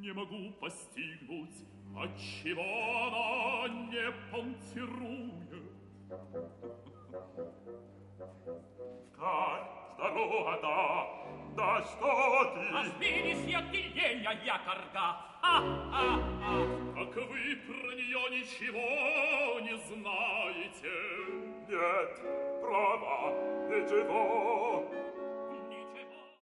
не могу постигнуть, отчего она не понтирует. Как здорова, да что ты? Разбились от тельня якорга. Как вы про нее ничего не знаете? Нет, право, ничего.